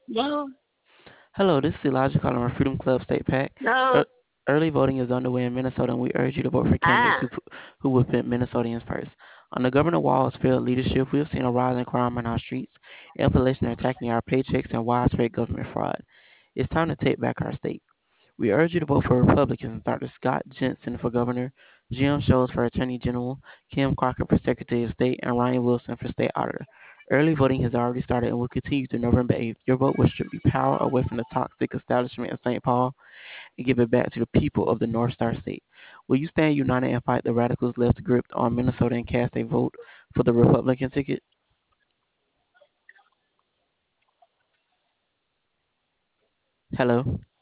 No, Hello, this is Elijah calling from Freedom Club State PAC. no. Ear- Early voting is underway in Minnesota, and we urge you to vote for candidates Ah, who will put Minnesotans first. Under Governor Walz's failed leadership, we have seen a rise in crime on our streets, inflation attacking our paychecks, and widespread government fraud. It's time to take back our state. We urge you to vote for Republicans: Dr. Scott Jensen for governor, Jim Shows for attorney general, Kim Crockett for secretary of state, and Ryan Wilson for state auditor. Early voting has already started and will continue through November 8th. Your vote will strip the power away from the toxic establishment in St. Paul and give it back to the people of the North Star State. Will you stand united and fight the radicals left gripped on Minnesota and cast a vote for the Republican ticket? Hello?